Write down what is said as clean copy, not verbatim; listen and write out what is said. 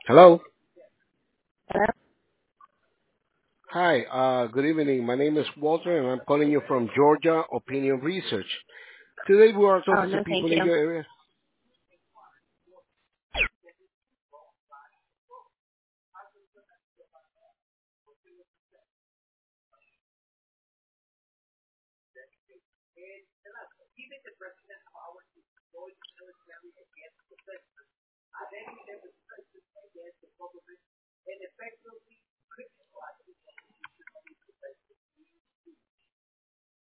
Hello. Hello? Hi. Good evening. My name is Walter, and I'm calling you from Georgia Opinion Research. Today, we are Oh, talking to no, thank people in you. your area.